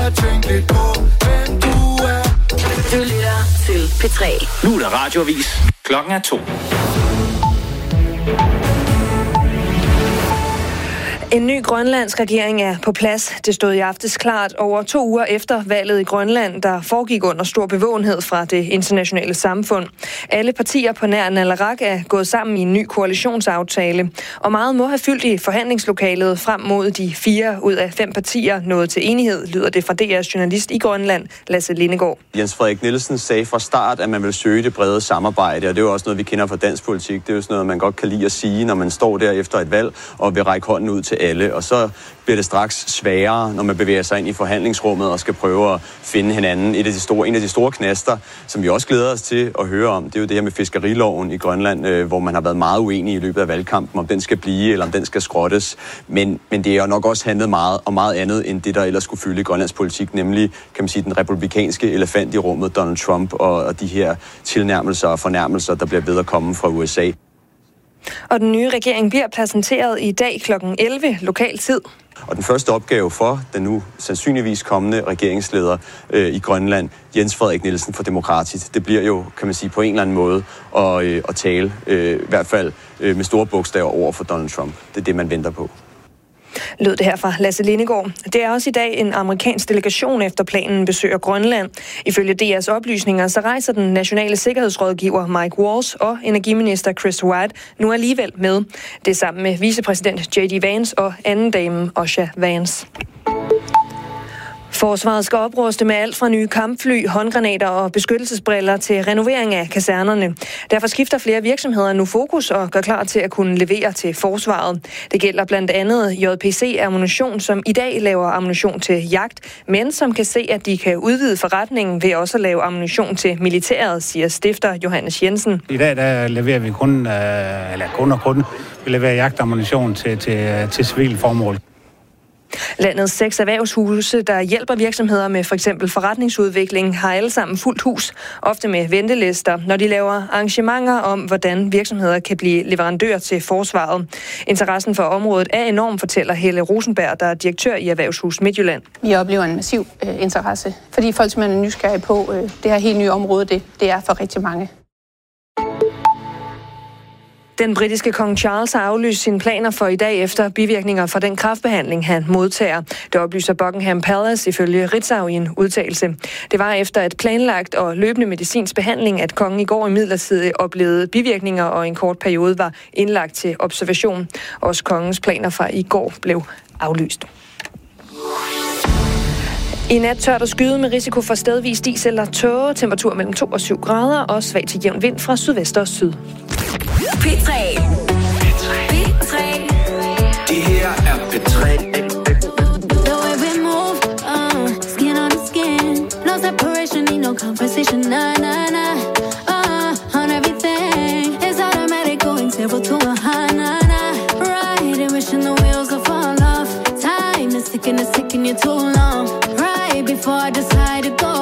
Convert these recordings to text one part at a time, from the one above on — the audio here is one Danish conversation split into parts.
at tænke lidt på, hvem du er. Du lytter til P3. Nu er der radioavis. Klokken er 2. En ny grønlandsk regering er på plads. Det stod i aftes klart over 2 uger efter valget i Grønland, der foregik under stor bevågenhed fra det internationale samfund. Alle partier på nær Naleraq er gået sammen i en ny koalitionsaftale, og meget må have fyldt i forhandlingslokalet frem mod de 4 ud af 5 partier nåede til enighed, lyder det fra DR's journalist i Grønland, Lasse Lindegaard. Jens Frederik Nielsen sagde fra start, at man vil søge det brede samarbejde, og det er jo også noget, vi kender fra dansk politik. Det er jo sådan noget, man godt kan lide at sige, når man står der efter et valg og vil række hånden ud til alle, og så bliver det straks sværere, når man bevæger sig ind i forhandlingsrummet og skal prøve at finde hinanden. En af de store knaster, som vi også glæder os til at høre om, det er jo det her med fiskeriloven i Grønland, hvor man har været meget uenig i løbet af valgkampen, om den skal blive eller om den skal skrottes. Men det er jo nok også handlet meget om meget andet end det, der ellers skulle fylde i Grønlands politik, nemlig, kan man sige, den republikanske elefant i rummet, Donald Trump, og de her tilnærmelser og fornærmelser, der bliver ved at komme fra USA. Og den nye regering bliver præsenteret i dag kl. 11 lokal tid. Og den første opgave for den nu sandsynligvis kommende regeringsleder i Grønland, Jens Frederik Nielsen for Demokratisk, det bliver jo, kan man sige, på en eller anden måde at tale, i hvert fald med store bogstaver over for Donald Trump. Det er det, man venter på. Lød det her fra Lasse Lindegaard. Det er også i dag en amerikansk delegation efter planen besøger Grønland. Ifølge DR's oplysninger, så rejser den nationale sikkerhedsrådgiver Mike Waltz og energiminister Chris White nu alligevel med. Det er sammen med vicepræsident J.D. Vance og anden dame Osha Vance. Forsvaret skal opruste med alt fra nye kampfly, håndgranater og beskyttelsesbriller til renovering af kasernerne. Derfor skifter flere virksomheder nu fokus og gør klar til at kunne levere til forsvaret. Det gælder blandt andet JPC Ammunition, som i dag laver ammunition til jagt, men som kan se, at de kan udvide forretningen ved også at lave ammunition til militæret, siger stifter Johannes Jensen. I dag der leverer vi kun vi leverer jagtammunition til civile formål. Landets 6 erhvervshuse, der hjælper virksomheder med f.eks. forretningsudvikling, har alle sammen fuldt hus, ofte med ventelister, når de laver arrangementer om, hvordan virksomheder kan blive leverandør til forsvaret. Interessen for området er enorm, fortæller Helle Rosenberg, der er direktør i Erhvervshus Midtjylland. Vi oplever en massiv interesse, fordi folk simpelthen er nysgerrige på det her helt nye område, det er for rigtig mange. Den britiske kong Charles har aflyst sine planer for i dag efter bivirkninger fra den kræftbehandling, han modtager. Det oplyser Buckingham Palace ifølge Ritzau i en udtalelse. Det var efter et planlagt og løbende medicinsk behandling, at kongen i går imidlertid oplevede bivirkninger og en kort periode var indlagt til observation. Også kongens planer fra i går blev aflyst. I nat tørt og skyde med risiko for stedvis dis eller tåge, temperatur mellem 2 og 7 grader og svag til jævn vind fra sydvest og syd. P3. Det her er P3. The way we move, skin on skin, no separation, need no conversation, on everything, it's automatic, going 0 to 100, right, and wishing the wheels will fall off, time is ticking you too long, right before I decide to go.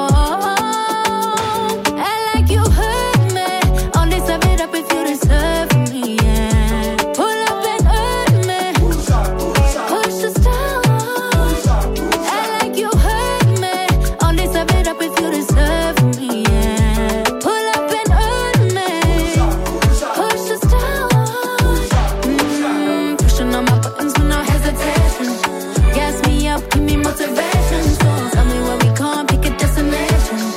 Motivation, so tell me where we can't pick a destination.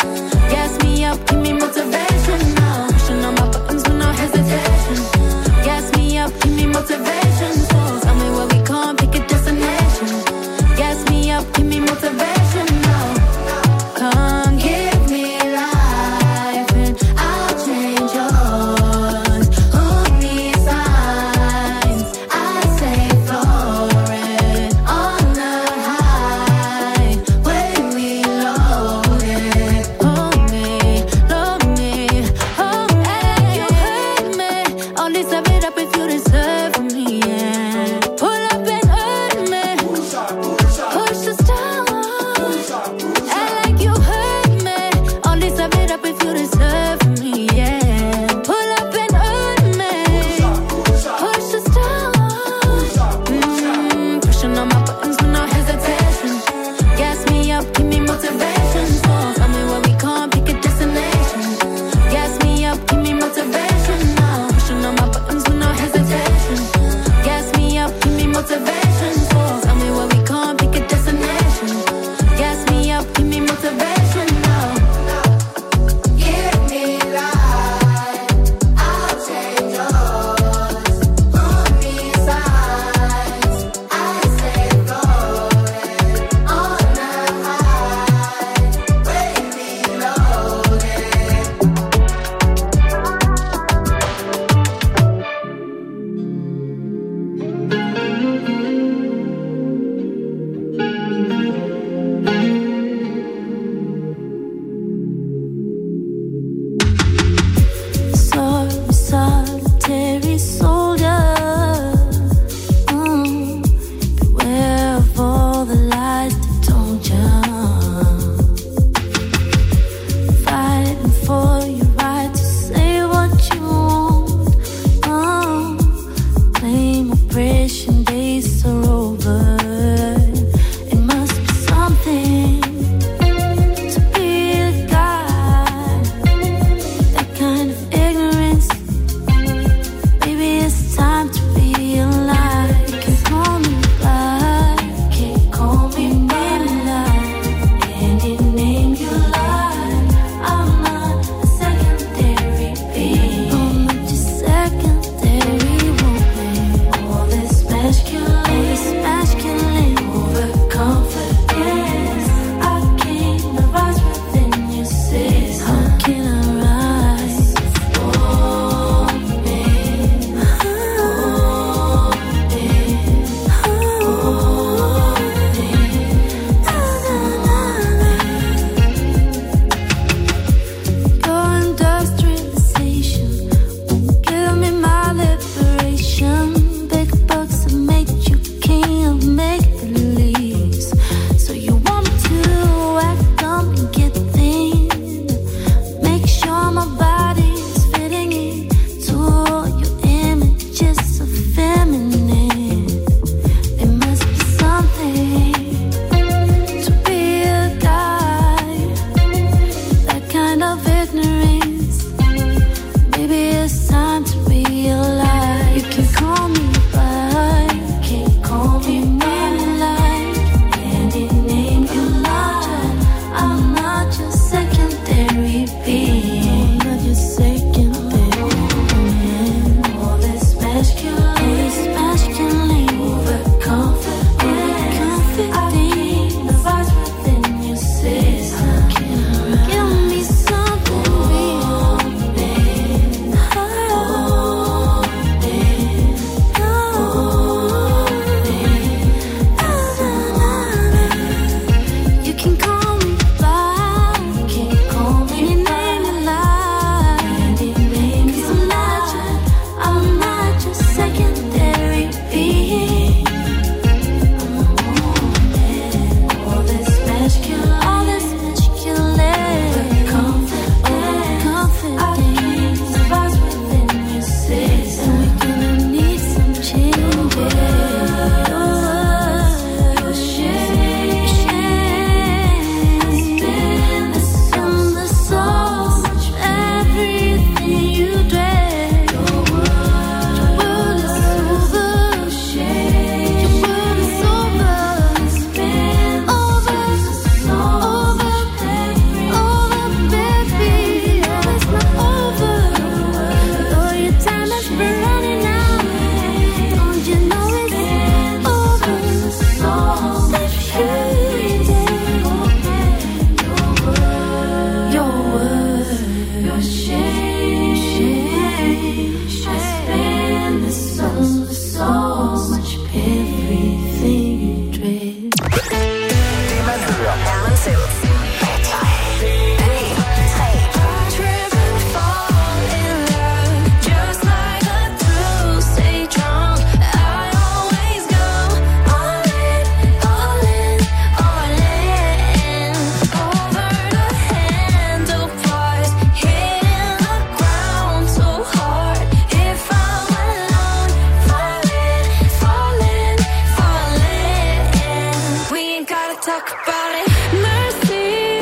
talk about it. Mercy.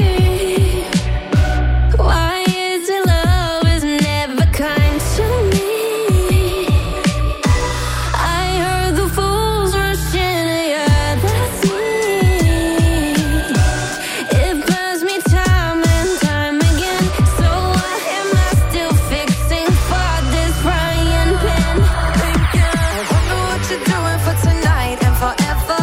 Why is it love is never kind to me? I heard the fools rushing, yeah, that's me. It burns me time and time again. So why am I still fixing for this frying pan? I wonder what you're doing for tonight and forever.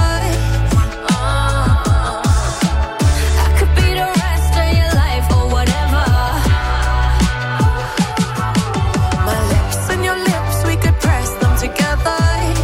I could be the rest of your life or whatever. My lips and your lips, we could press them together.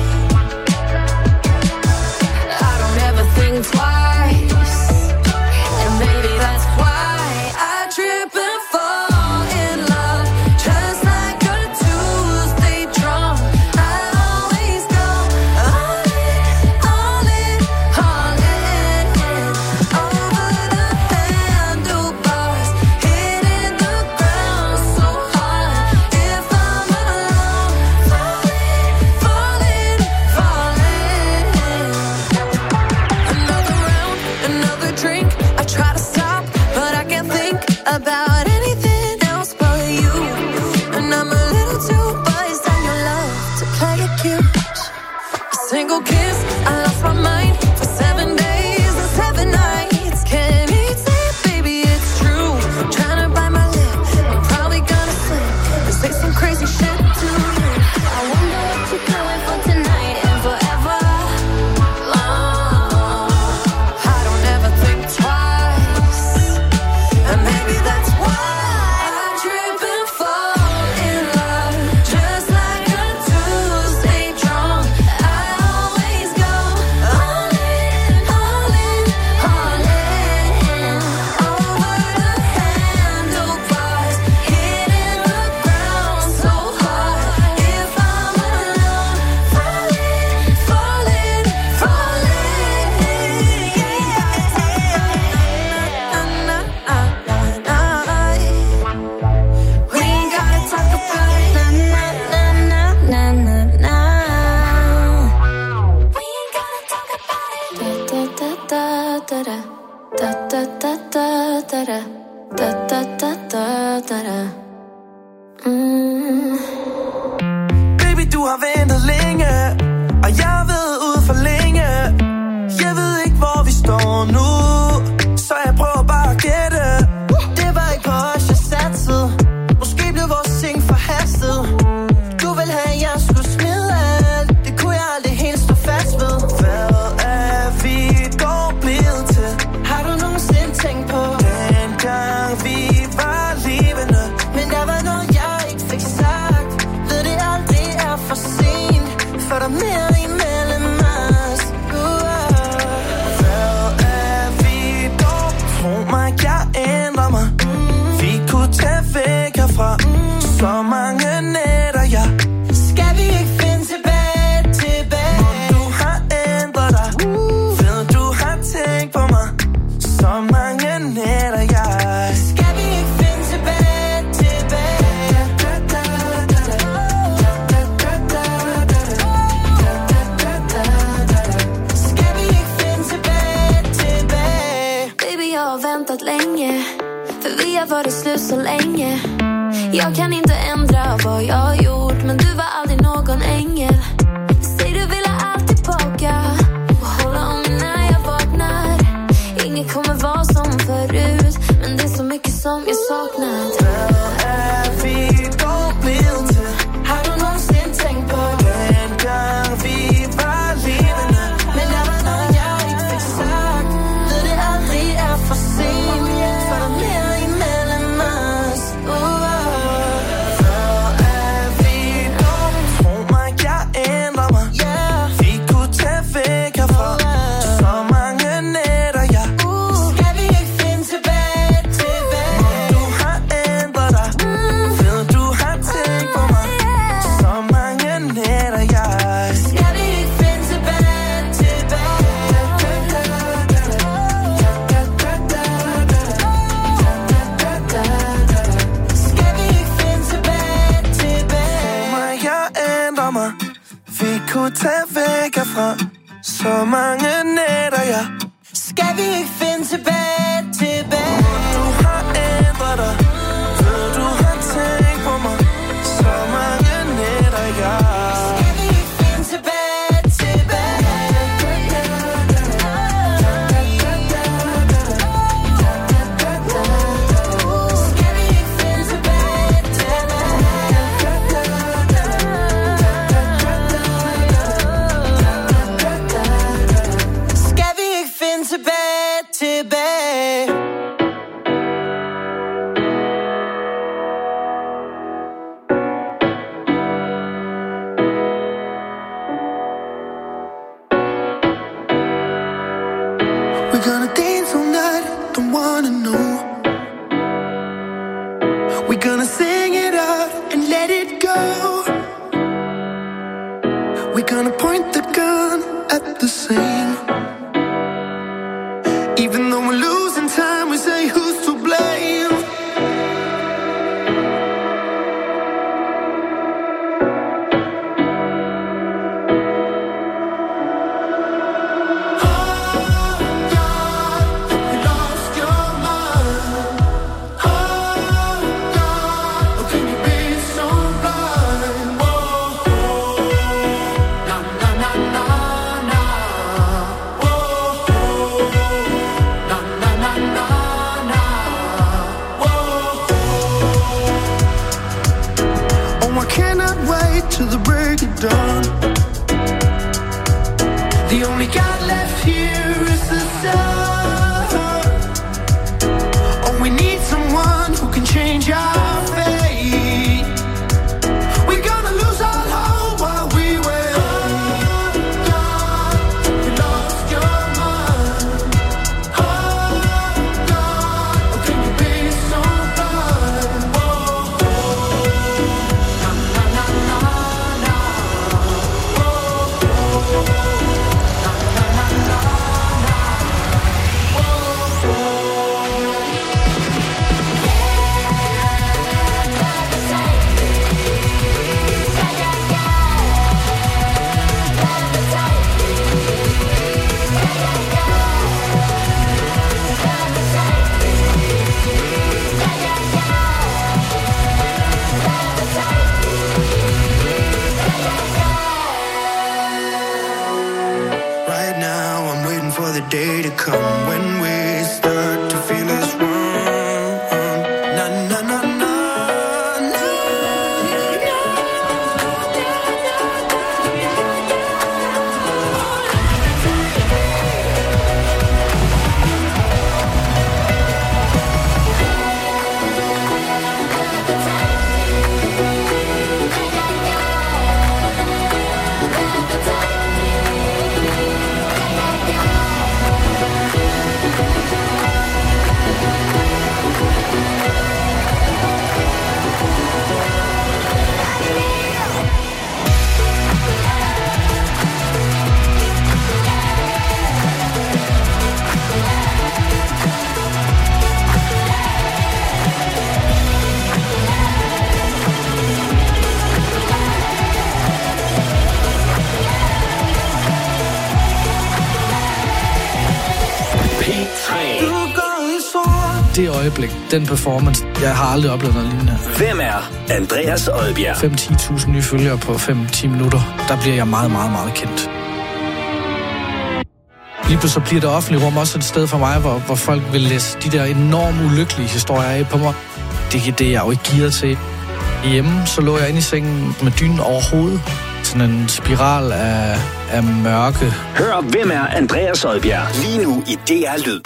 I don't ever think twice, and maybe that's why I trip and fall in love, just like a Tuesday drum. I always go all in, all in, all in, over the handlebars, hitting the ground so hard. If I'm alone, falling, falling, falling. Another round, another drink. I try to stop, but I can't think about anything else but you. And I'm a little too buzzed on your love to play it cute. A single kiss, I lost my mind for 7 days and 7 nights. Can't eat it, baby, it's true. Trying to bite my lip, I'm probably gonna slip and say some crazy shit to you. I wonder what you're doing for tonight and forever. I don't ever think twice, and maybe that's why I trip and fall in love, just like a Tuesday drum. I always go all in, all in, all in, over the handlebars, hitting the ground so hard. If I'm alone, falling, falling, falling. We ain't gotta talk about it. Na, na, na, na, na. We ain't gotta talk about it. Da, da, da, da, da. Da, da, da, da, da, da. Da, da, da, da, da, da. Baby, du har ventet længe, og jeg har været ude for længe. Jeg ved ikke, hvor vi står nu, så jeg prøver bare at gætte. Det var ikke på os, jeg satsede. Måske blev vores ting forhastet. Du vil have, jeg skulle smide alt. Det kunne jeg aldrig helt stå fast ved. Hvad er vi dog blevet til? Har du nogensinde tænkt på dengang vi var levende? Men der var noget, jeg ikke fik sagt. Ved det aldrig er for sent, for der er mere imellem os. Hvad er vi dog? Tro mig, jeg ændrer mig. Vi kunne tage væk herfra. Så mange nætter, ja. Skal vi ikke finde tilbage, tilbage? Du har ændret dig. Ved du har tænkt på mig. Så mange nætter, ja. Skal vi ikke finde tilbage, tilbage? Skal vi ikke finde tilbage, tilbage? Baby, jeg har väntat länge, för vi har varit slut så länge. Jag kan inte ändra vad jag har gjort, men du var aldrig någon ängel. Säg du vill ha allt tillbaka och hålla om mig när jag vaknar. Inget kommer vara som förut, men det är så mycket som jag saknat. Hvad er vi dog blevet til? Har du nogensinde tænkt på Dengang vi var levende. Men der var noget, jeg ikke fik sagt. Ved det aldrig er for sent, for der er mere imellem os. Hvad er vi dog? Tro mig, jeg ændrer mig. Vi kunne tage væk herfra. Så mange nætter, ja. Skal vi ikke finde tilbage, tilbage? Du har ændret dig. Ved du har tænkt på mig. Så mange nætter, ja. Skal vi ikke finde tilbage, tilbage? Skal vi ikke finde tilbage, tilbage? Tro mig, jeg ændrer mig. Vi kunne tage væk herfra. Så mange nætter, ja. Skal vi ikke finde tilbage? Du har ændret dig, ved du har tænkt på mig så mange nætter, jeg. Skal vi ikke finde tilbage? Skal vi ikke finde tilbage? We're gonna dance all night, don't wanna know. We're gonna sing it out and let it go. We're gonna point the gun at the same. Even though we're losing time, we say who's to blame. To the break of dawn. The only God left here is the sun. Oh, we need someone who can change our fate. We're gonna lose our hope while we wait. Oh, God, you lost your mind. Oh, God, how can you be so blind? Oh, na na na na. The day to come when we start to feel as one. Na na na na na. Det øjeblik, den performance, jeg har aldrig oplevet noget lignende. Hvem er Andreas Odbjerg? 5-10.000 nye følgere på 5-10 minutter. Der bliver jeg meget, meget, meget kendt. Lige pludselig bliver det offentlige rum også et sted for mig, hvor folk vil læse de der enormt ulykkelige historier af på mig. Det er det, jeg jo ikke gearet til. Hjemme, så lå jeg inde i sengen med dynen over hovedet. Sådan en spiral af mørke. Hør, hvem er Andreas Odbjerg? Lige nu i DR Lyd.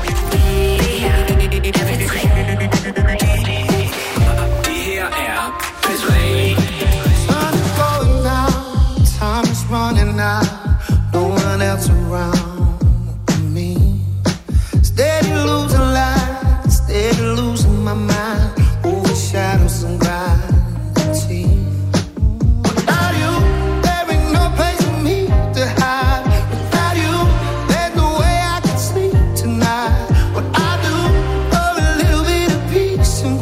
Det her er P3. Sun's going down, time is running out, no one else around me. Steady losing light, steady losing my mind, over shadows and gravity. Without you, there ain't no place for me to hide. Without you, there's no way I can sleep tonight. What I do for a little bit of peace.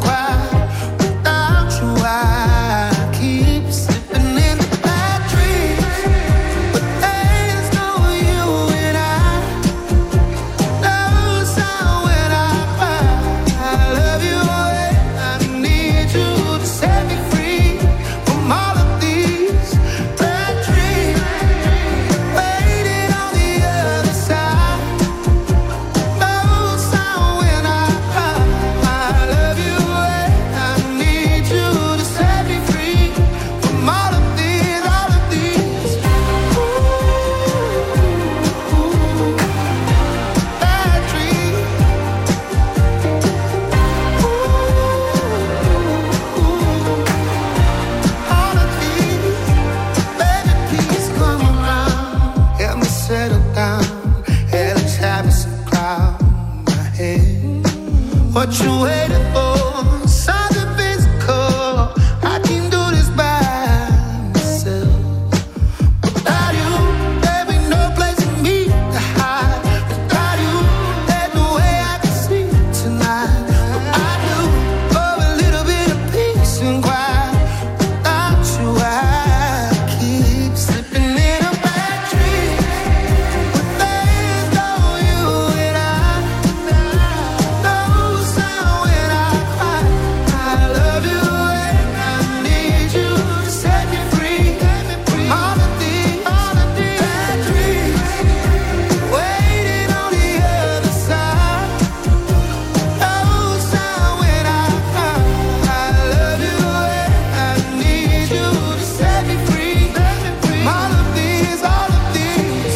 what you waiting for. Something physical. I can do this by myself. Without you, there be no place for me to hide. Without you, there's no way I can sleep tonight. I do for a little bit of peace and quiet. Without you, I keep slipping in a bad dream. But there's no you and I. No sound when I cry. I love you and I need you to set me free. All of these bad dreams waiting on the other side. No sound when I cry. I love you and I need you to set me free. All of these bad dreams,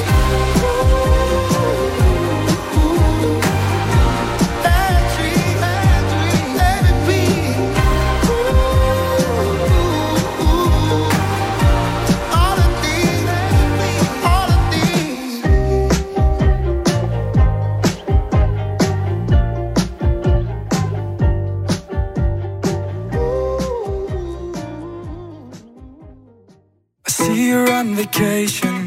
let it be. All of these, all of these. I see you're on vacation.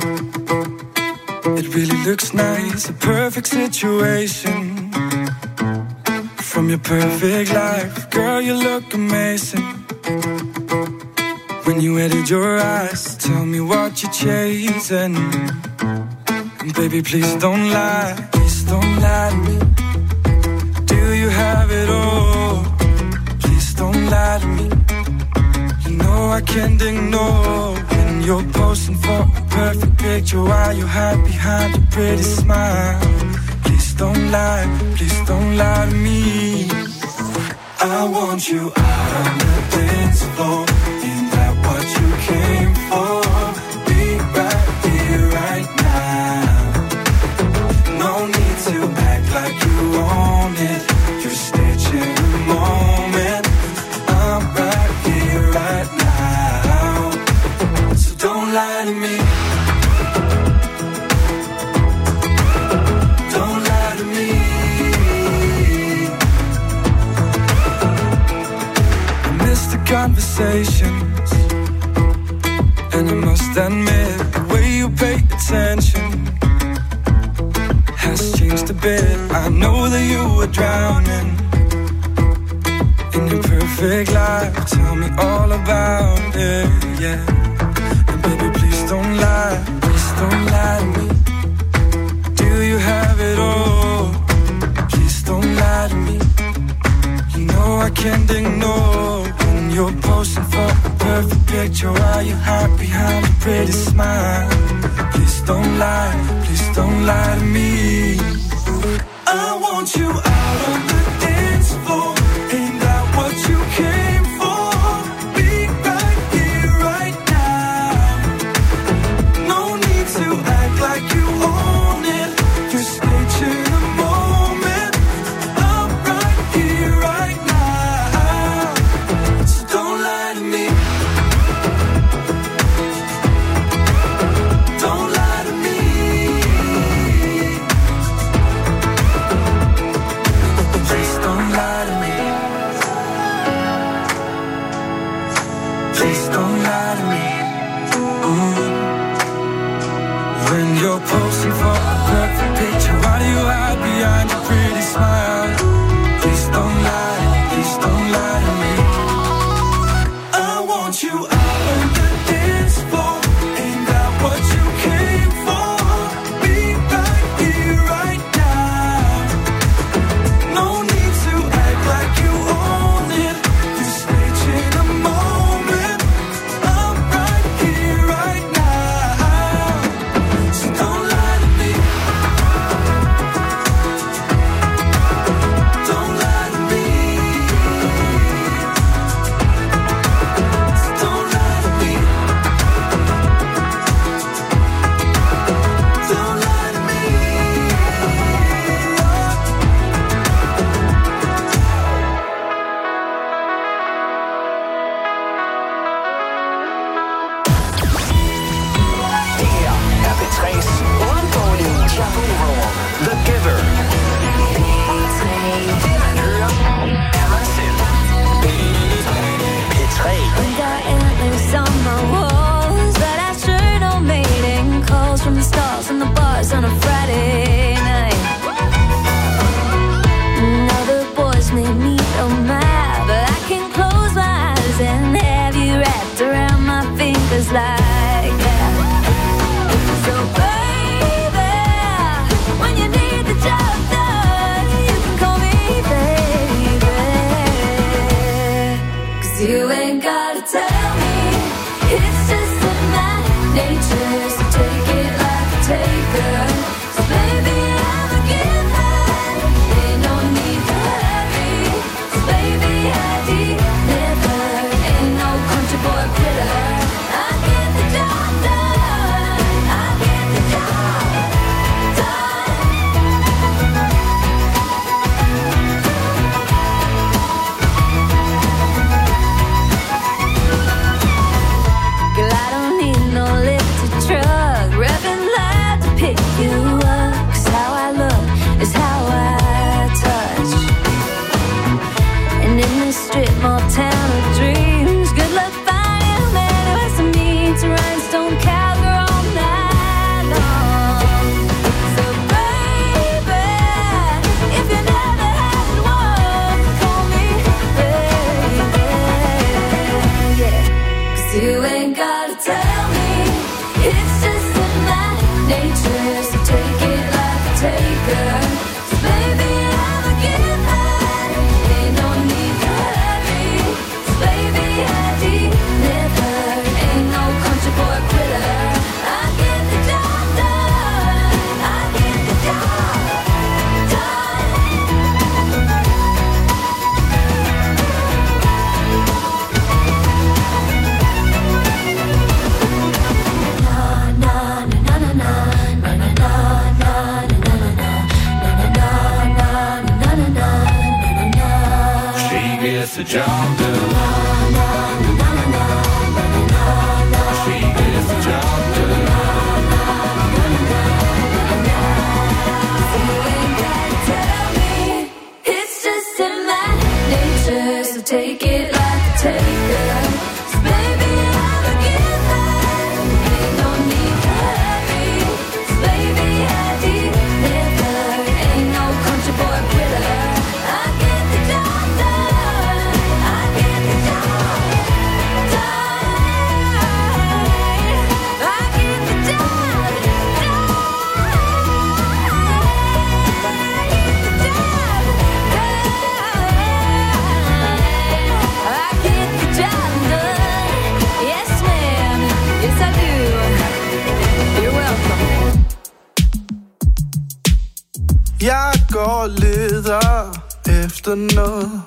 It really looks nice, a perfect situation. From your perfect life, girl, you look amazing. When you edit your eyes, tell me what you're chasing. And baby, please don't lie to me. Do you have it all? Please don't lie to me. You know I can't ignore when you're posing for a perfect picture while you hide behind a pretty smile. Please don't lie to me. I want you out on the dance floor. Ain't that what you came for? Be right here, right now. No need to act like you own it. You're staging the moment. I'm right here, right now. So don't lie to me. Don't lie to me. I miss the conversations, and I must admit the way you pay attention has changed a bit. I know that you were drowning in your perfect life. Tell me all about it, yeah. And baby, please don't lie to me. Do you have it all? Please don't lie to me. You know I can't ignore when you're posing for a perfect picture while you hide behind a pretty smile. Please don't lie to me. I want you out on the dance floor. Ain't that what you came for? Be right here, right now. No need to act like you own it. You're staging the moment. I'm right here, right now. So don't lie to me. Don't lie to me. Please don't lie to me. Please don't lie to me. When you're posing for a perfect picture, why do you hide behind your pretty smile? Please don't lie to me. I want you out on the dance floor. Ain't that what you came for? Be right here, right now. No need to act like you own it. You're staging a moment. I'm right here, right now. So don't lie to me. taker. So baby, I'm a giver. Ain't no need to hurry. So baby, I deliver. Ain't no country boy quitter. I get the job done. I get the job done. She gets the job done. She gets the job done. You ain't gotta tell me. It's just in my nature. So take it like a taker. So baby, I'm a giver. Ain't no need to hurry. So baby, I deliver. Ain't no country boy quitter. I get the job done. I get the job done. I get the job done. I get the job done. Yes, ma'am. Yes, I do. You're welcome. Jeg går og leder efter noget,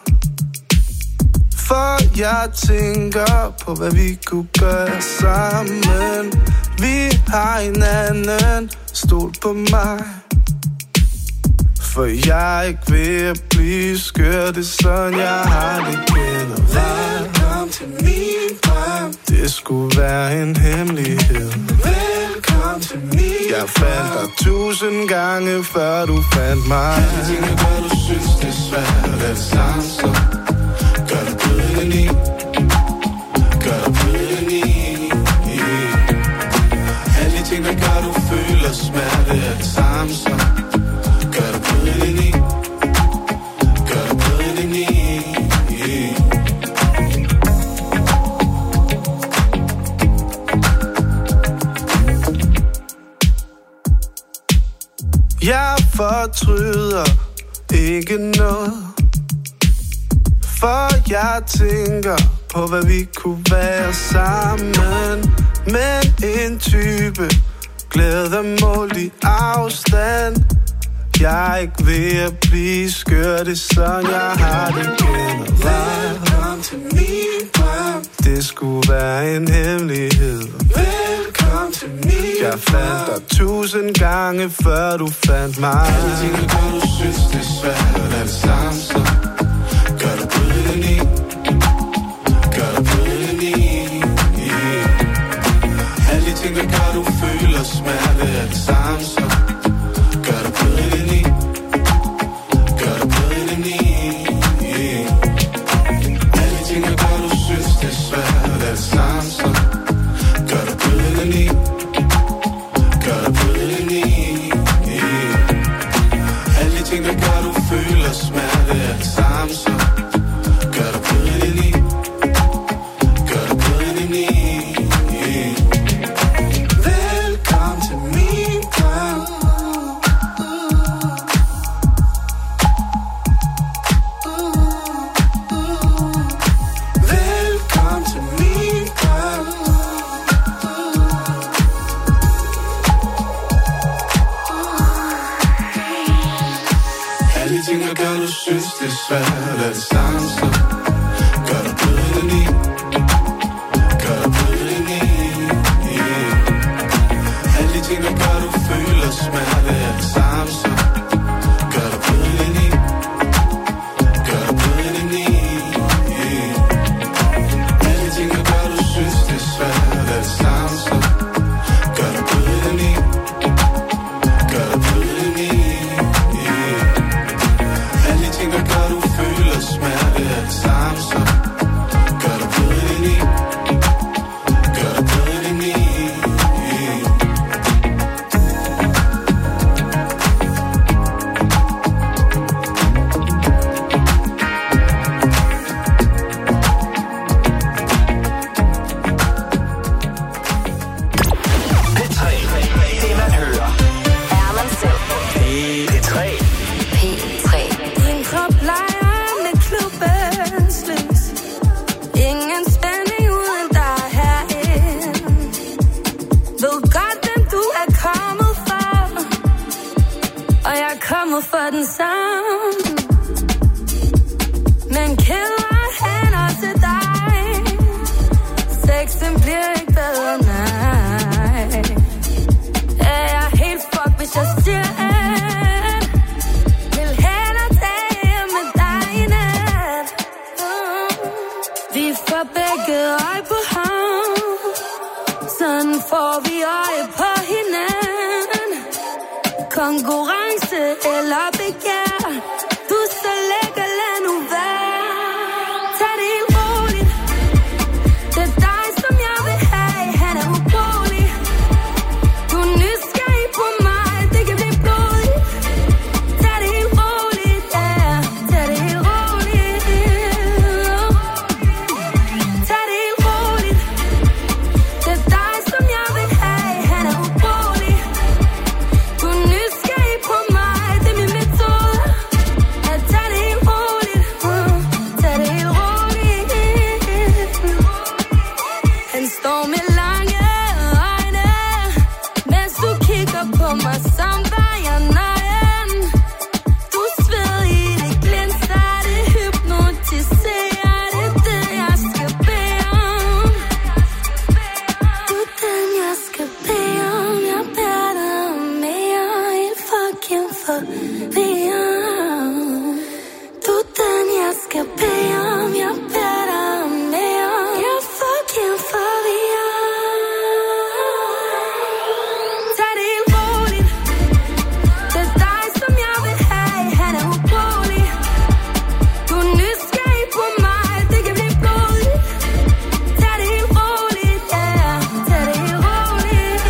for jeg tænker på, hvad vi kunne gøre sammen. Vi har hinanden, stol på mig. For jeg er ikke ved at blive skør, det er sådan, jeg har det generelt. til min drøm. Det skulle være en hemmelighed. Velkommen til min Jeg fandt dig 1000 gange, før du fandt mig. Alle ting, der gør, du synes, det er svært at lade sammen, så gør dig bløden i. Gør dig bløden i. Alle de ting, der gør, du føler smerte, er det samme, så gør dig bløden i. Gør dig bløden i. Jeg fortryder ikke noget, for jeg tænker på, hvad vi kunne være sammen. Men en type glæder målt i afstand. Jeg er ikke ved at blive skør, det er sådan, jeg har det generelt. Velkommen til min drøm. Det skulle være en hemmelighed. Velkommen til min Jeg fandt dig 1000 gange, før du fandt mig. Alle ting, der gør, du synes, det er svært at lade det sammen, så gør dig bløden i. Gør dig bløden i. Alle de ting, der gør, du føler smerte, er det samme, så gør dig bløden i. Gør dig bløden i. Alle de ting, der gør, du synes, det er svært at lade det sammen, så gør dig bløden i. Gør dig bløden i. Alle de ting, der gør, du føler smerte, er det samme, så gør dig bløden i. Gør dig bløden i. Velkommen til min drøm. Velkommen til min drøm. Alle de ting, der gør, du synes, det er svært at lade det sammen, så gør dig bløden i. Gør dig bløden i. Alle de ting, der gør, du føler smerte, er det samme, så gør dig bløden i. Gør dig bløden i. Alle de ting, der gør, du synes, det er svært at lade det sammen, så gør dig bløden i. Gør dig bløden i. Alle de ting, der gør, du føler smerte, er det samme, så gør dig bløden i. Gør dig bløden i. kommer for den samme. Men kender hænder til dig. Sexen bliver ikke bedre, nej. Er jeg helt fuck, hvis jeg siger at vil hellere tage med dig i nat. Vi får begge øje på ham. Sådan får vi øje på hinanden. Konkurrence eller begær. Du er så lækker, lad nu være. Tag det helt roligt. Det er dig, som jeg vil have. Han er ubrugelig. Du er nysgerrig på mig. Det kan blive blodigt. Tag det helt roligt, ja. Tag det helt roligt. Tag det helt roligt. Det er dig, som jeg vil have. Han er ubrugelig. Du er nysgerrig på mig. Det er min metode. At tage det helt roligt. Tag det helt roligt. Han står med lange øjne, mens du kigger på mig, som var jeg nøgen. Du sved i det, glinser det, hypnotiserer det, det jeg skal bede om. Du er den jeg skal bede om, jeg beder dig om mere, helt fucking forvirret. Du er den jeg skal bede om, jeg beder dig om mere, jeg er fucking forvirret. Tag det helt roligt. Det er dig, som jeg vil have. Han er ubrugelig. Du er nysgerrig på mig. Det kan blive blodigt. Tag det helt roligt, ja. Tag det helt roligt.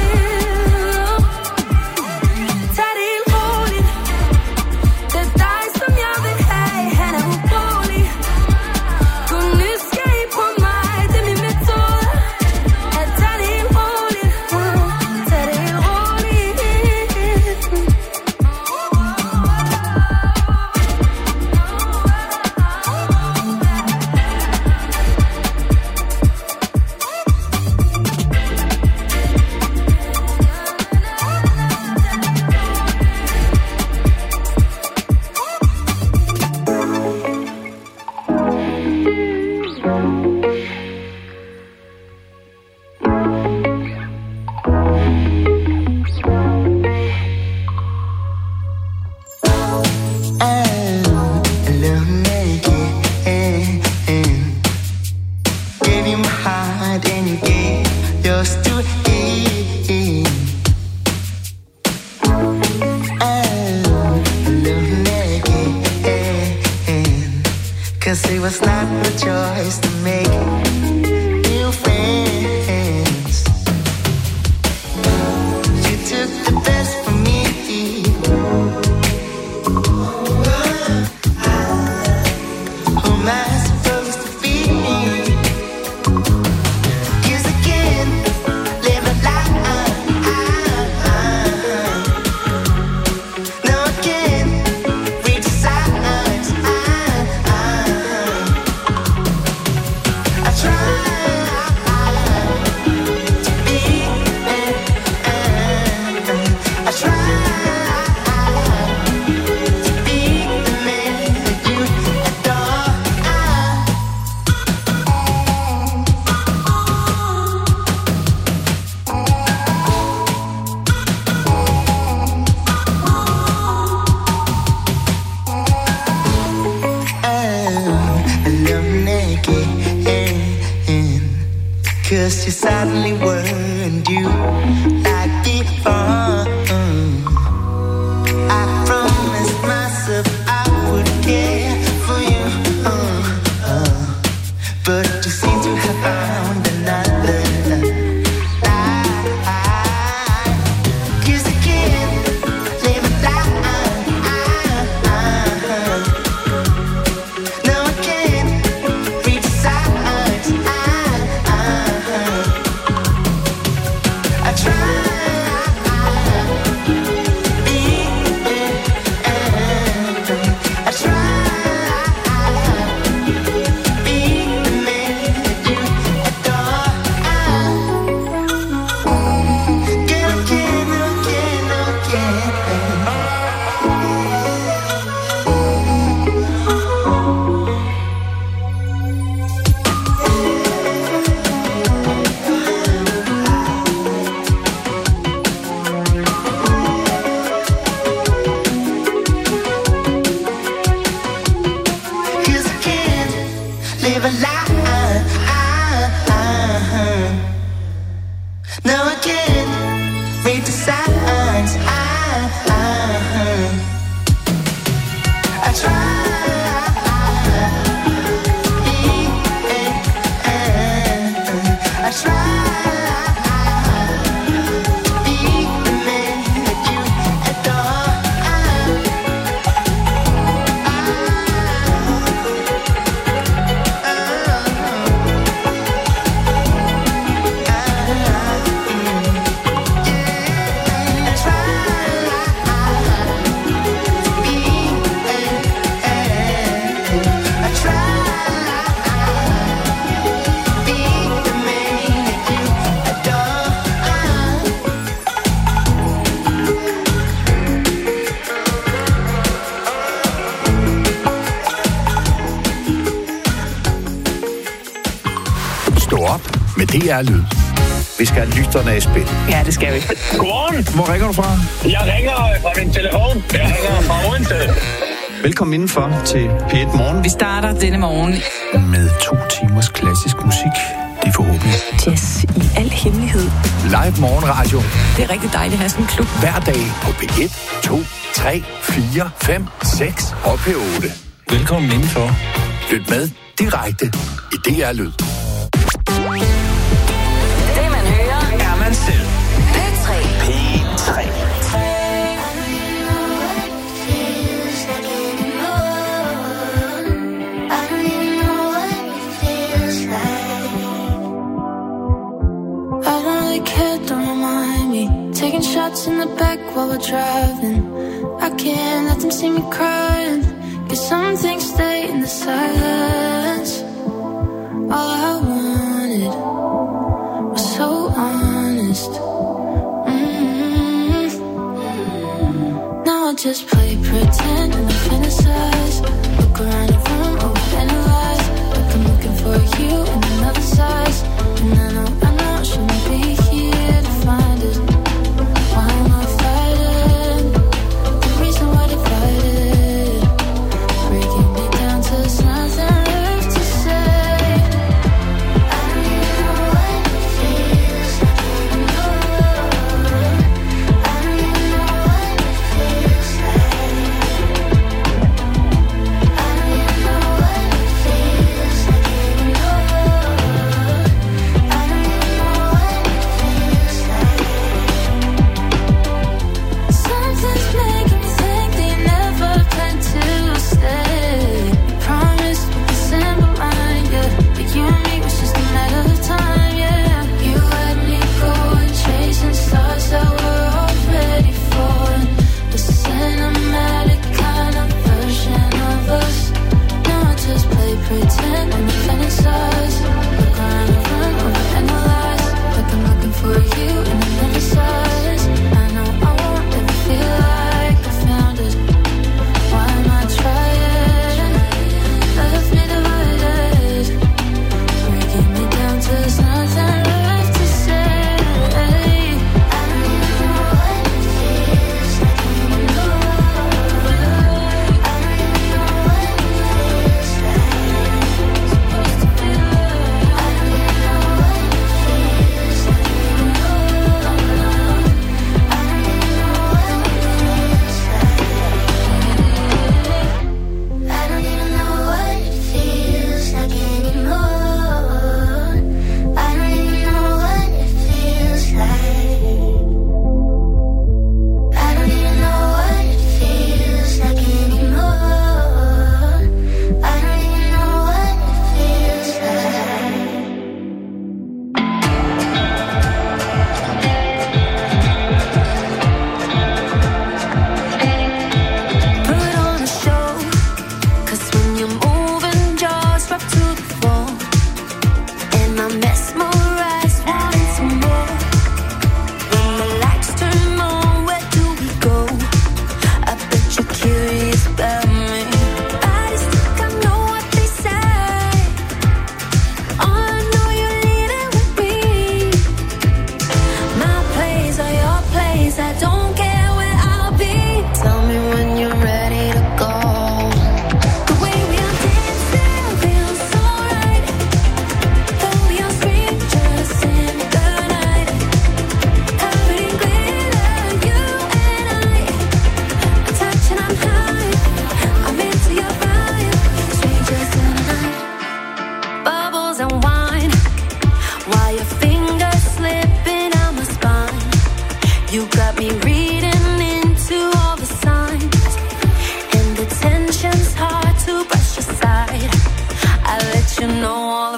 Tag det helt roligt. Det er dig, som jeg vil have. Han er ubrugelig. Du er nysgerrig på mig. Det er min metode. At tage det helt roligt. Tag det helt roligt. Gave you my heart and you gave yours to him. Love making, 'cause it was not my choice to make new friends. You took the best from me. Who am I supposed to be? 'Cause I can't live a lie. No, I can't reach the signs. I try to be, I try to be the man that you adore. Alone again, 'cause you suddenly weren't you like before. I promised myself I would care for you, but you seem to have found another lie. 'Cause I can't live a lie. No, I can't reach the signs. I try med DR-lyd. Vi skal have lytterne i spil. Ja, det skal vi. Godmorgen! Hvor ringer du fra? Jeg ringer fra min telefon. Jeg ringer fra Odense. Velkommen indenfor til P1 Morgen. Vi starter denne morgen med 2 timers klassisk musik. Det er forhåbentlig jazz i al hemmelighed. Live morgenradio. Det er rigtig dejligt at have sådan en klub. Hver dag på P1, 2, 3, 4, 5, 6 og P8. Velkommen indenfor. Lyt med direkte i DR-lyd. Det man hører, er man selv. P3. P3. Taking shots in the back while we're driving. I can't let them see me crying, 'cause some things stay in the silence. All I wanted was so honest. Now I just play pretend and I fantasize. Look around the room, overanalyze. Like I'm looking for you in another size. And I know I shouldn't be here to find it. Why am I fighting? The reason why they fight it, breaking me down to there's nothing left to say. I don't even know what it feels like anymore. I don't even know what it feels like. I don't even know what it feels like anymore.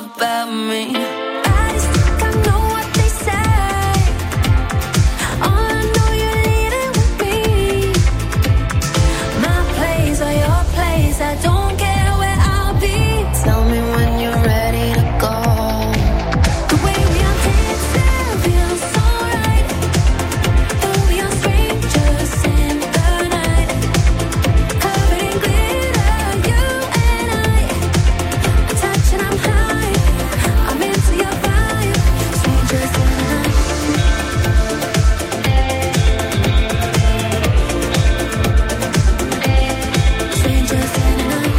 about me. I just think I know what they say. All I know you're leading with me. My place or your place, I don't care where I'll be. Tell me when you're ready to go. The way we are dancing feels so right. Though we are strangers in the night, covered in glitter, you and I. I'm touching, I'm high, I'm into your vibe. Strangers in the night. Strangers in the night.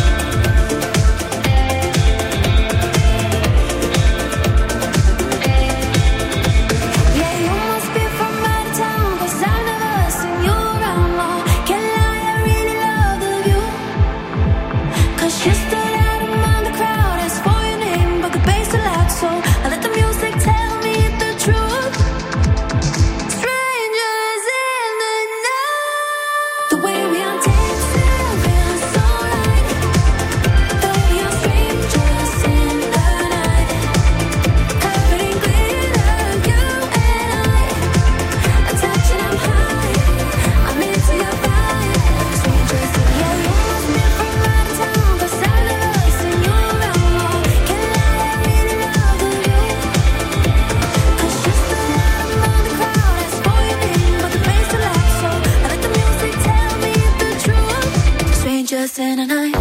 Yeah, you must be from out of town, 'cause I've never seen you around more. Can't lie, I really love the view. 'Cause you stood out among the crowd, asked for your name, but the bass so loud, so I let the music tell me the truth. Strangers in the night. The way we are dancing feels so right. Though we are strangers in the night, covered in glitter, you and I. I'm touching, I'm high, I'm into your vibe. Strangers in the night. You must be from out of town, 'cause I've never seen you around more. Can't lie, I really love the view. 'Cause you stood out among the crowd, asked for your name, but the bass so loud, so I let the music tell me the truth. Strangers in the night.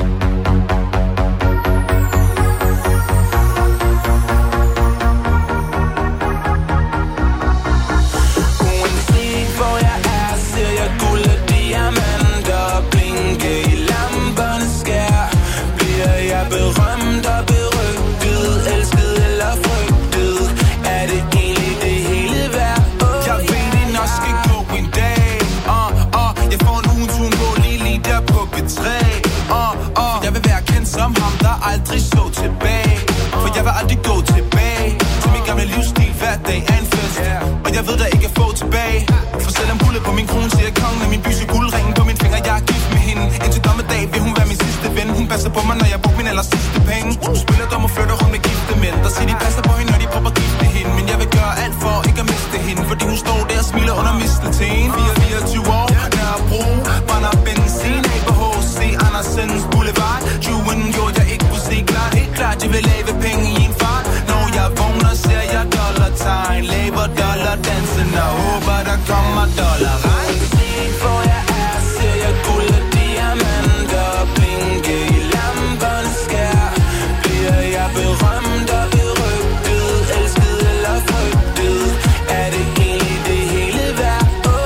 Uanset hvor jeg er, ser jeg guld og diamanter blinke i lampernes skær. Bliver jeg berømt og berygtet, elsket eller frygtet? Er det egentlig det hele værd? Jeg ved det nok skal gå en dag. Jeg får en ugen på lige der på B3. Jeg vil være kendt som ham, der aldrig så tilbage. For jeg vil aldrig gå tilbage til min gamle livsstil. Hver dag er en fest, og jeg ved der ikke er få tilbage. For selvom guldet på min krone siger kongen af min by, så guldringen på min finger, jeg er gift med hende. Indtil dommedag vil hun være min sidste ven. Hun passer på mig, når jeg bruger min aller sidste penge. Hun spiller dom og flytter rundt med gifte mænd, der siger de passer på hende, når de prøver at gifte hende. Men jeg vil gøre alt for ikke at miste hende, fordi hun står der og smiler under mistelten. 24 år, Nørrebro, brænder benzin af på H.C. Andersens Boulevard. Juen gjorde jeg ikke kunne se klart, helt klart jeg vil lave penge i en fart. Når jeg vågner, ser jeg dollartegn, laver dollardansen og håber der kommer dollarregn. Uanset hvor jeg er, ser jeg guld og diamanter blinke i lampernes skær. Bliver jeg berømt og berygtet, elsket eller frygtet? Er det egentlig det hele værd?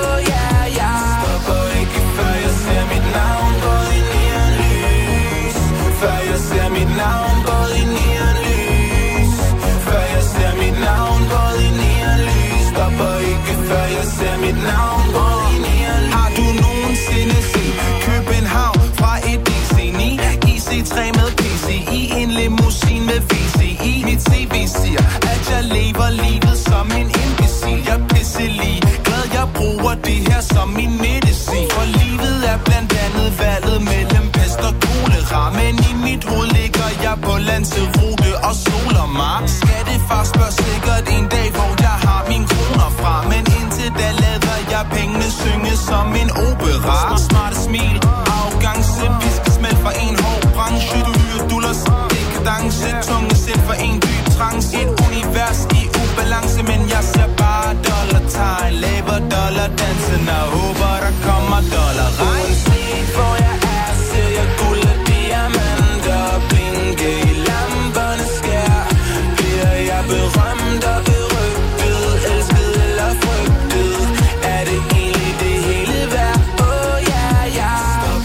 Stopper ikke før jeg ser mit navn både i neonlys. Før jeg ser mit navn både i neonlys. Før jeg ser mit navn både i neonlys. Stopper ikke før jeg ser mit navn både i neonlys. Har du nogensinde set København fra et DC9? IC3 med PCI, en limousine med VCI. Mit CV siger, at jeg lever livet som en imbecil. Jeg pisselig glad, jeg bruger det her som min medicin. For livet er blandt andet valget mellem pest og kolera. Men i mit hoved ligger jeg på Lanzarote og soler mig. Skattefar spørger sikkert en dag, hvor jeg har mine kroner fra. Men indtil da lader jeg pengene synge som en opera. Smarte smil, arrogance, piskesmæld for en hård branche. Du hyrer dullers, dekadence, tunge selv for en dyb trance. Et univers i ubalance, men jeg ser bare dollartegn. Laver dollardansen og håber der kommer dollarregn. Uanset hvor jeg er, ser jeg guld og diamanter blinke i lampernes skær. Bliver jeg berømt og berygtet, elsket eller frygtet? Er det egentlig det hele værd? Stopper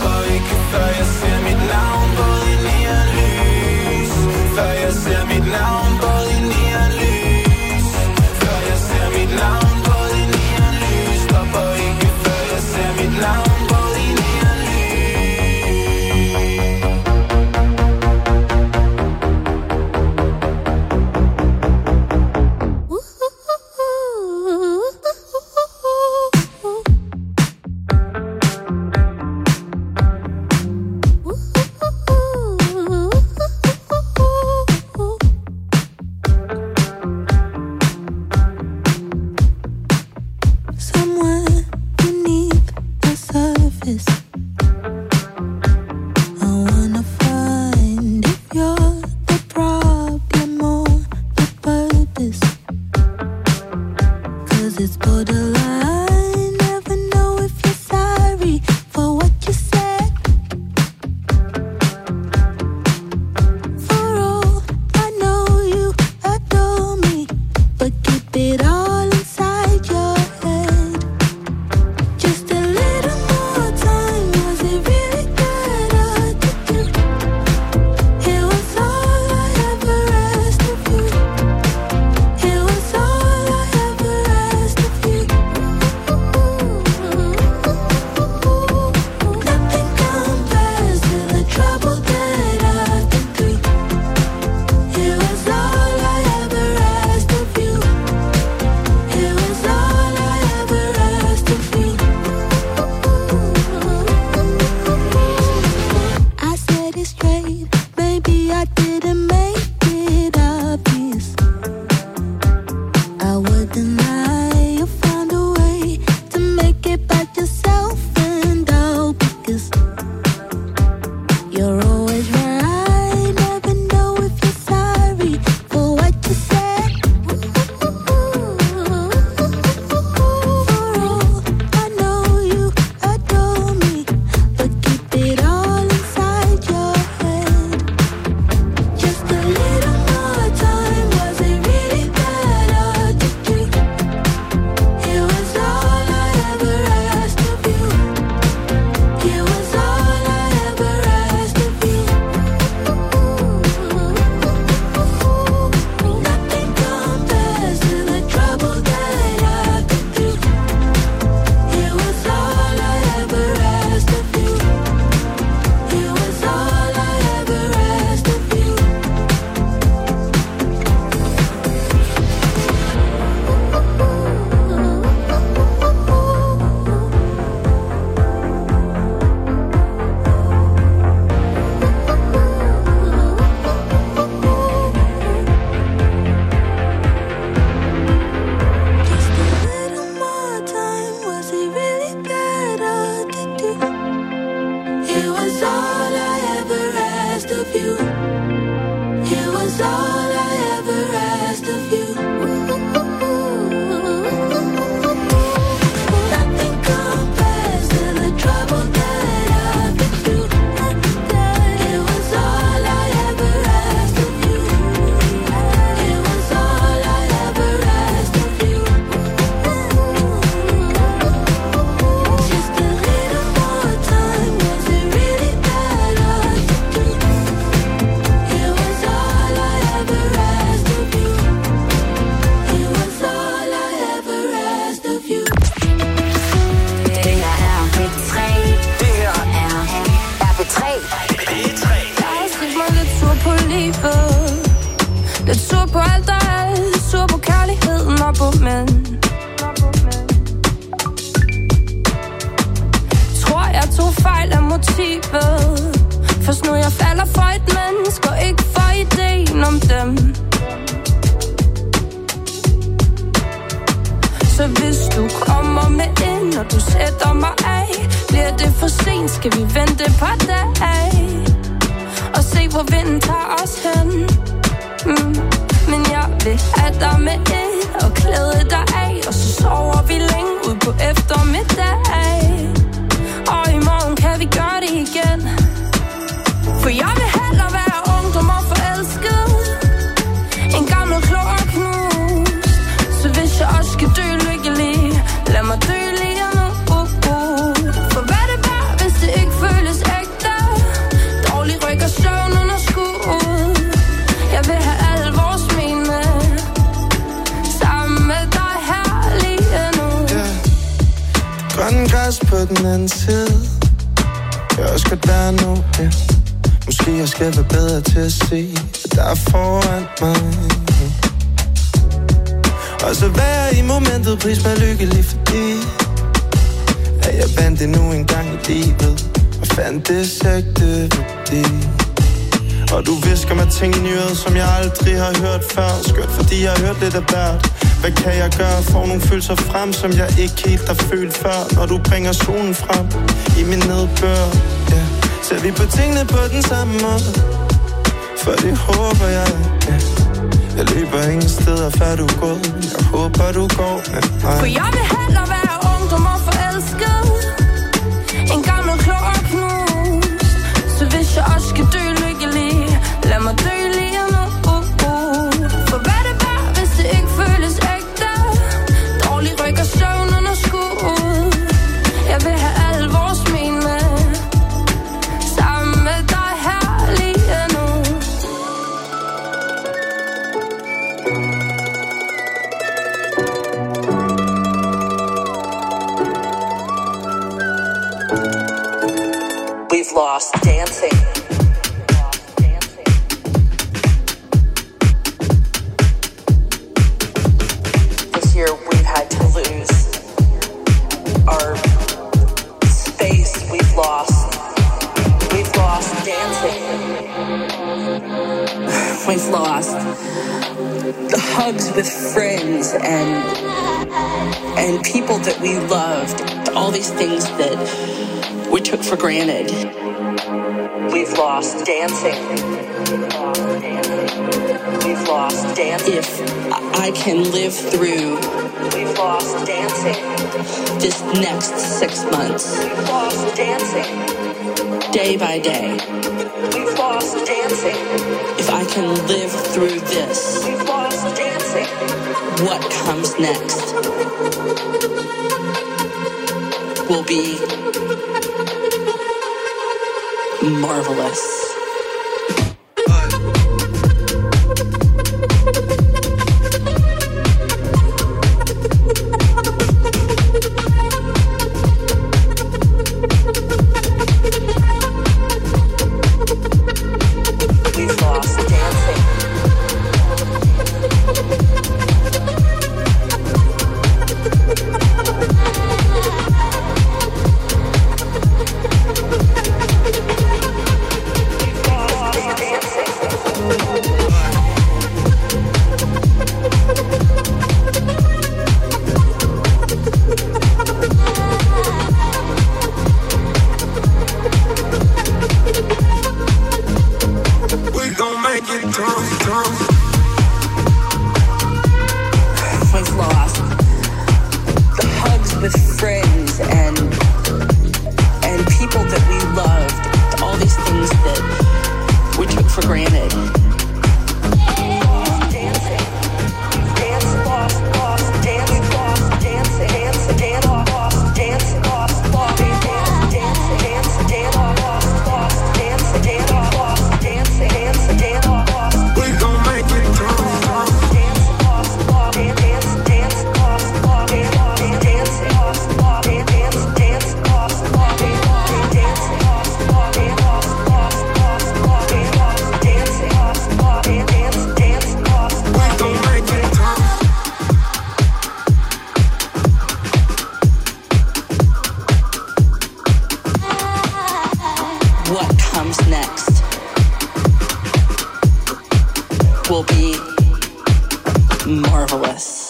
livet. Lidt sur på alt og alt, sur på kærligheden og på mænd. Tror jeg tog fejl af motivet. Først nu jeg falder for et menneske og ikke for ideen om dem. Så hvis du kommer med ind, og du sætter mig af, bliver det for sent, skal vi vente et par dage og se hvor vinden tager os hen. Men jeg vil have dig med ind og klæde dig af, og så sover vi længe ud på eftermiddag. Og i morgen kan vi gøre det igen. For jeg vil hellere være ungdom og forelsket en gammel klog og knust. Så hvis jeg også skal dø lykkelig, lad mig dø lige nu. For hvad det bare, hvis det ikke føles ægte? Dårlig ryg og søvn under skud. Jeg vil have alle vores mine sammen med dig her lige nu. Grønne græs på den anden side. Jeg også godt være nu, yeah. Måske jeg skal være bedre til at se, der er foran mig. Og så være i momentet, pris mig lykkelig, fordi at jeg vandt det nu en gang i livet og fandt det sægte værdi. Og du visker mig ting i nyheder, som jeg aldrig har hørt før. Skørt, fordi jeg har hørt lidt af hvert. Hvad kan jeg gøre? Får nogle følelser frem, som jeg ikke helt har følt før. Når du bringer solen frem i min nedbør, yeah. Ser vi på tingene på den samme måde, for det håber jeg, yeah. Jeg løber ingen steder før du er gået. Jeg håber du går med mig. For jeg vil hellere være ungdom og forelsket en gammel klog og knust. Så hvis jeg også skal dø lykkelig, lad mig dø lige nu. For hvad det bare, hvis det ikke føles ægte? Dårlig ryg og søvn under skud. Jeg vil have alle vores mine sammen med dig her lige nu. We've lost dancing. This year we've had to lose our space. We've lost dancing. We've lost the hugs with friends and people that we loved. All these things that we took for granted. We've lost dancing. We've lost dancing. If I can live through, we've lost dancing. This next 6 months, we've lost dancing. Day by day, we've lost dancing. If I can live through this, we've lost dancing. What comes next will be marvelous. We've lost the hugs with friends and people that we loved. All these things that we took for granted. We gon' make comes next will be marvelous.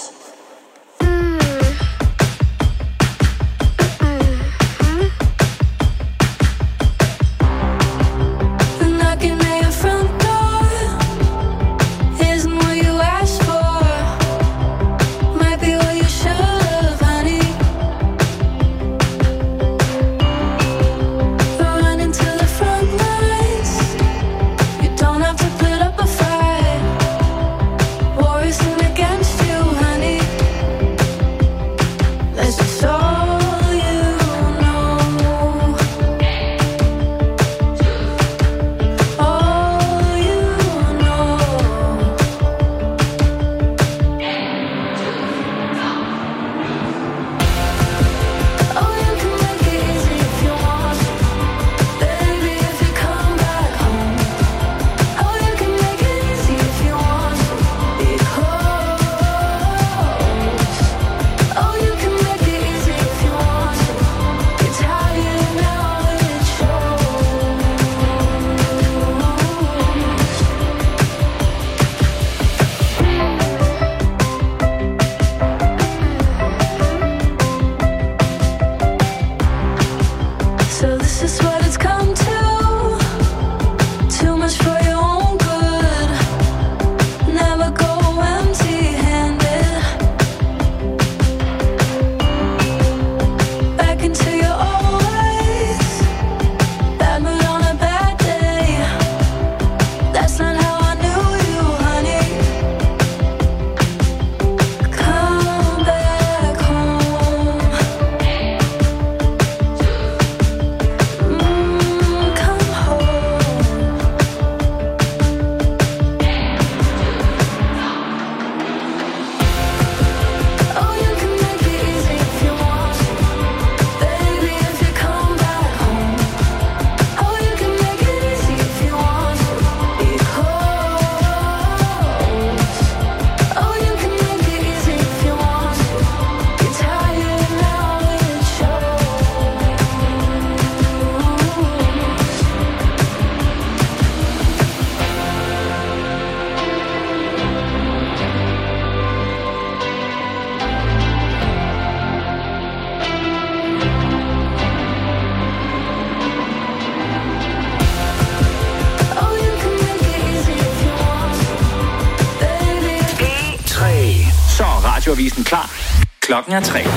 Radioavisen klar. Klokken er 3.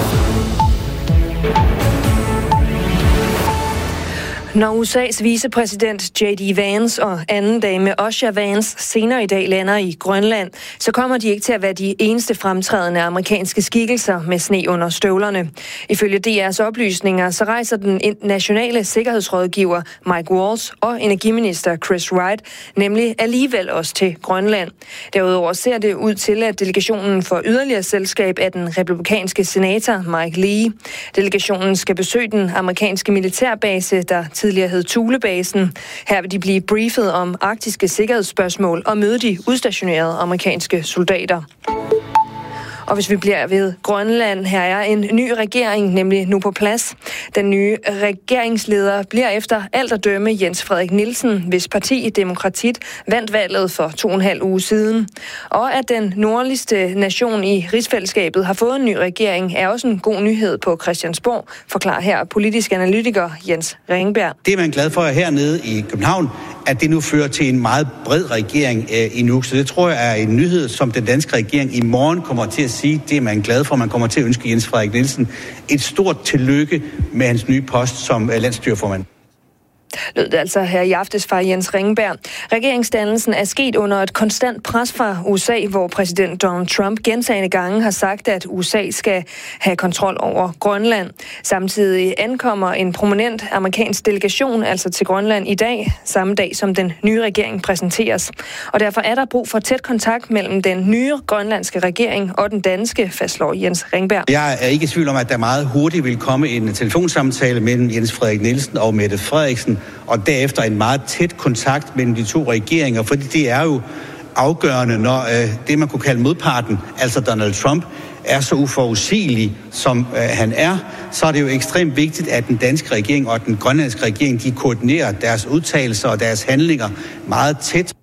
Når USA's vicepræsident J.D. Vance og anden dame Usha Vance senere i dag lander i Grønland, så kommer de ikke til at være de eneste fremtrædende amerikanske skikkelser med sne under støvlerne. Ifølge DR's oplysninger, så rejser den nationale sikkerhedsrådgiver Mike Waltz og energiminister Chris Wright nemlig alligevel også til Grønland. Derudover ser det ud til, at delegationen får yderligere selskab af den republikanske senator Mike Lee. Delegationen skal besøge den amerikanske militærbase, der tidligere hed Thulebasen. Her vil de blive briefet om arktiske sikkerhedsspørgsmål og møde de udstationerede amerikanske soldater. Og hvis vi bliver ved Grønland, her er en ny regering nemlig nu på plads. Den nye regeringsleder bliver efter alt at dømme Jens Frederik Nielsen, hvis parti Demokratiet vandt valget for 2,5 uger siden. Og at den nordligste nation i rigsfællesskabet har fået en ny regering, er også en god nyhed på Christiansborg, forklarer her politisk analytiker Jens Ringberg. Det er man glad for hernede i København, at det nu fører til en meget bred regering i Nuuk. Så det tror jeg er en nyhed, som den danske regering i morgen kommer til at sige. Det er man glad for. Man kommer til at ønske Jens Frederik Nielsen et stort tillykke med hans nye post som landsstyreformand. Lød det altså her i aftes fra Jens Ringberg. Regeringsdannelsen er sket under et konstant pres fra USA, hvor præsident Donald Trump gentagne gange har sagt, at USA skal have kontrol over Grønland. Samtidig ankommer en prominent amerikansk delegation altså til Grønland i dag, samme dag som den nye regering præsenteres. Og derfor er der brug for tæt kontakt mellem den nye grønlandske regering og den danske, fastslår Jens Ringberg. Jeg er ikke i tvivl om, at der meget hurtigt vil komme en telefonsamtale mellem Jens Frederik Nielsen og Mette Frederiksen, og derefter en meget tæt kontakt mellem de to regeringer, fordi det er jo afgørende, når det, man kunne kalde modparten, altså Donald Trump, er så uforudsigelig, som han er, så er det jo ekstremt vigtigt, at den danske regering og den grønlandske regering, de koordinerer deres udtalelser og deres handlinger meget tæt.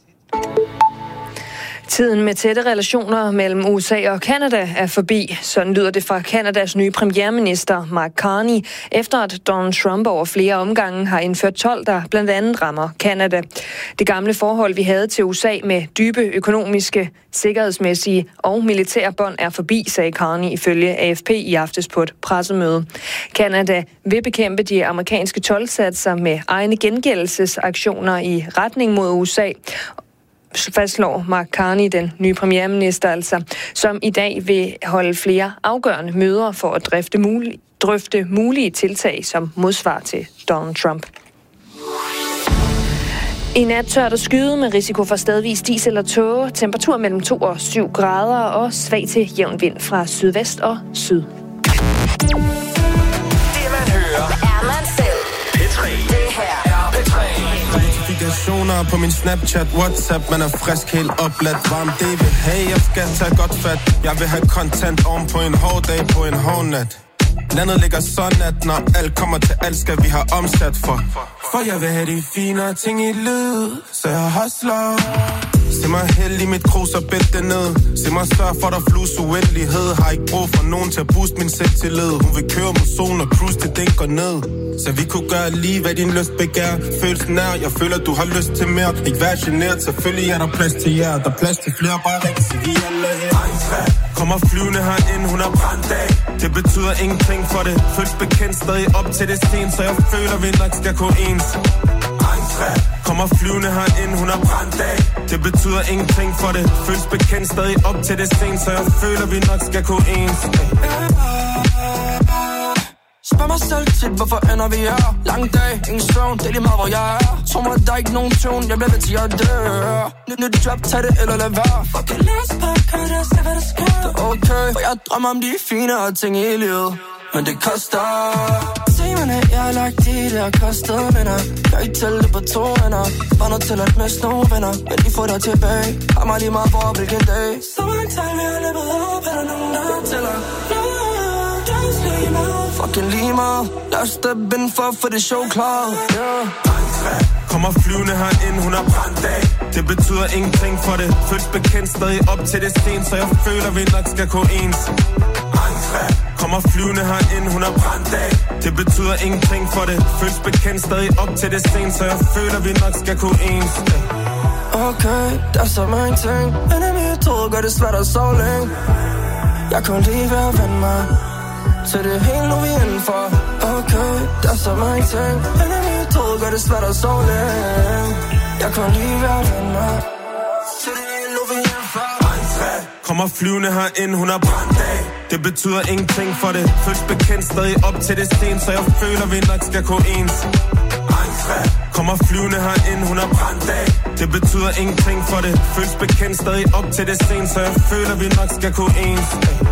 Tiden med tætte relationer mellem USA og Canada er forbi. Sådan lyder det fra Canadas nye premierminister Mark Carney, efter at Donald Trump over flere omgange har indført told, der blandt andet rammer Canada. Det gamle forhold, vi havde til USA med dybe økonomiske, sikkerhedsmæssige og militære bånd er forbi, sagde Carney ifølge AFP i aftes på et pressemøde. Canada vil bekæmpe de amerikanske toldsatser med egne gengældelsesaktioner i retning mod USA, fastslår Mark Carney, den nye premierminister altså, som i dag vil holde flere afgørende møder for at drøfte mulige tiltag som modsvar til Donald Trump. I nat tørt og skyde med risiko for stedvis dis eller tåge, temperatur mellem 2 og 7 grader og svag til jævn vind fra sydvest og syd. Det man hører, er man selv. P3. Det her er P3. Notifikationer på min Snapchat, WhatsApp, man er frisk, helt opladt, varm DV. Hey, jeg skal tage godt fat. Jeg vil have content oven på en hård dag, på en hård nat. Landet ligger sådan, at når alt kommer til alt, skal vi have omsat for jeg vil have de finere ting i livet, så jeg hustler. Se mig held i mit krus og bælte ned. Se mig sørge for, der flus uendelighed. Har ikke brug for nogen til at booste min selvtillid. Hun vil køre mod solen og cruise til den går ned. Så vi kunne gøre lige, hvad din lyst begær. Følelsen er, jeg føler, du har lyst til mere. Ikke vær genert, selvfølgelig er der plads til jer. Der er plads til flere, bare ring, så vi alle her. Kommer flyvende herind, hun er brændt af. Det betyder ingenting for det. Føles bekendt stadig op til det sten, så jeg føler, vi nok skal gå ens. Kommer flyvende herind, hun er brændt af. Det betyder ingenting for det. Føles bekendt stadig op til det sten, så jeg føler, vi nok skal gå ens. Spørg mig selv tit, hvorfor ender vi her? Lang dag, ingen søvn, det er lige meget, hvor jeg er. Tror mig, der er ikke nogen tone, jeg bliver ved til at dø. Nyt job, tag det eller lad være. Fucking læs på, kan du se, hvad der sker? Det er okay, for jeg drømmer om de finere ting i livet. Men det koster. Timerne, jeg har lagt i det, har kostet venner. Kan ikke tælle det på 2 venner. Var nødt til at miste nogle venner, men de får dig tilbage. Har mig lige meget for hvilken dag. Så mange tal, vi har løbet op, er der nogen, der tæller? Fucking lige meget. Lad os steppe ind for at få det show klar. Kommer flyvende herind, hun er brændt af. Det betyder ingenting for det. Føles bekendt stadig op til det sten, så jeg føler, vi nok skal gå ens. Kommer flyvende herind, hun er brændt af. Det betyder ingenting for det. Føles bekendt stadig op til det sten, så jeg føler, vi nok skal gå ens. Okay, der er så mange ting. Men i mit hoved gør det svært at sove længe. Jeg kunne lige være at vende mig så det er helt nu vi er indenfor. Okay, der er så mange ting. Men i mit hoved gør det svært at sove længe. Jeg kunne lige være at vende mig så det er helt nu vi er indenfor. Kommer flyvende herind, hun er brændt af. Det betyder ingenting for det. Føles bekendt stadig op til det sten, så jeg føler, vi nok skal gå ens. Kommer flyvende herind, hun er brændt af. Det betyder ingenting for det. Føles bekendt stadig op til det sten, så jeg føler, vi nok skal gå ens.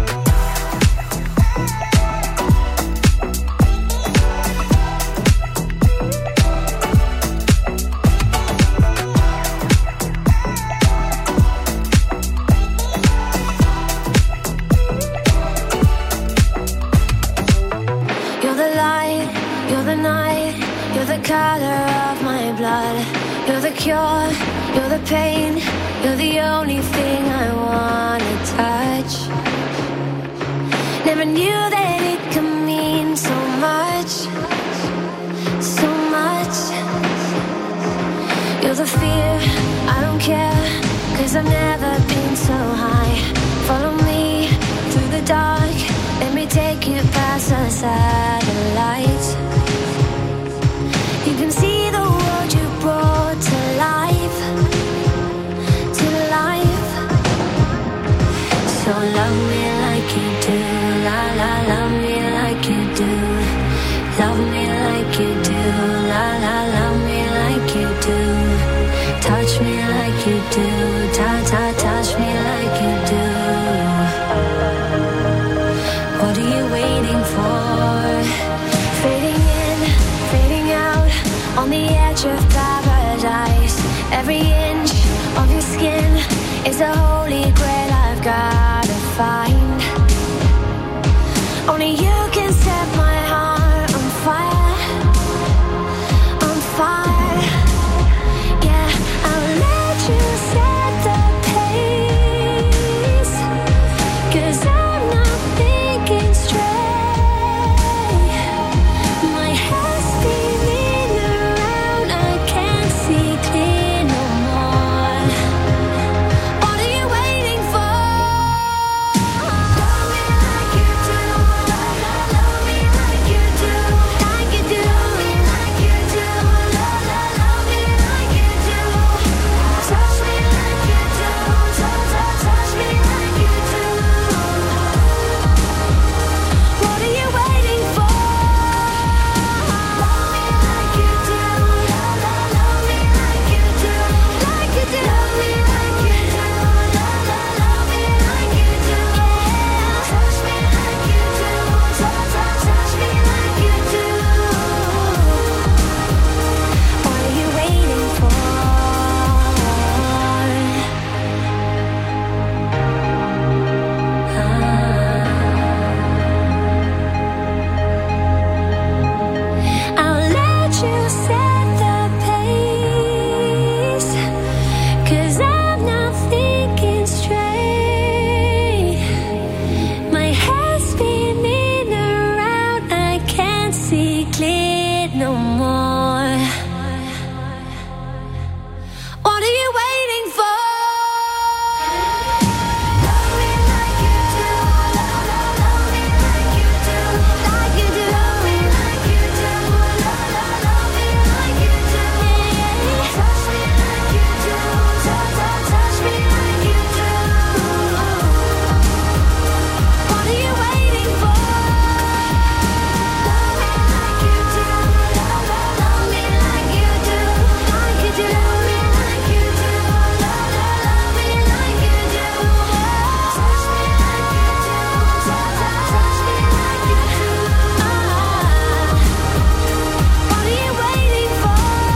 Color of my blood. You're the cure, you're the pain. You're the only thing I wanna touch. Never knew that it could mean so much. So much. You're the fear, I don't care. 'Cause I've never been so high. Follow me through the dark. Let me take you past the satellites. You can see the world you brought to life, to life. So love me like you do, la la, love me like you do. Love me like you do, la la, love me like you do. Touch me like you do, ta ta, touch me like you do. What are you waiting for? Fading in, fading out. On the edge of paradise. Every inch of your skin is a holy grail I've gotta find. Only you can set my heart on fire, on fire. Yeah, I'll let you set the pace, 'cause I'm not thinking straight. My head's spinning around, I can't see clear no more. What are you waiting for? Love me like you do, love me like you do, like you do, love me like you do, love me like you do. Touch me like you do, touch me like you do. What are you waiting for? Love me like you do, love me like you do, like you do. Love me like you do, love me like you do. Touch me like you do, touch me like you do. What are you waiting for? I'll let you set the pace, 'cause I'm not thinking straight. My head's spinning around, I can't see clear no more. What are you waiting for? Love me like you do, love me like you do, like you do. Love me like you do, love me like you do. Touch me like you do, touch me like you do. What are you waiting for? Love me like you do, love me like you do, like you do. Love me like you do, love me like you do. Touch me like you do, touch me like you do. What are you waiting for?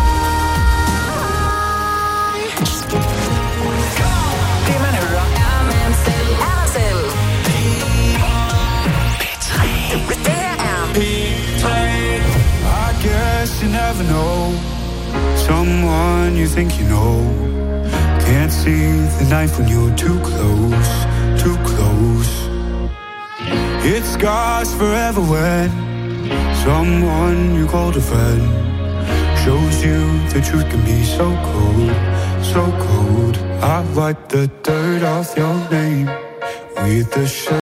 Det man hører er man selv. P3. Det her er P3. I guess you never know someone you think you know. Can't see the knife when you're too close, too close. It scars forever when someone you called a friend shows you the truth can be so cold, so cold. I wipe the dirt off your name with the shirt.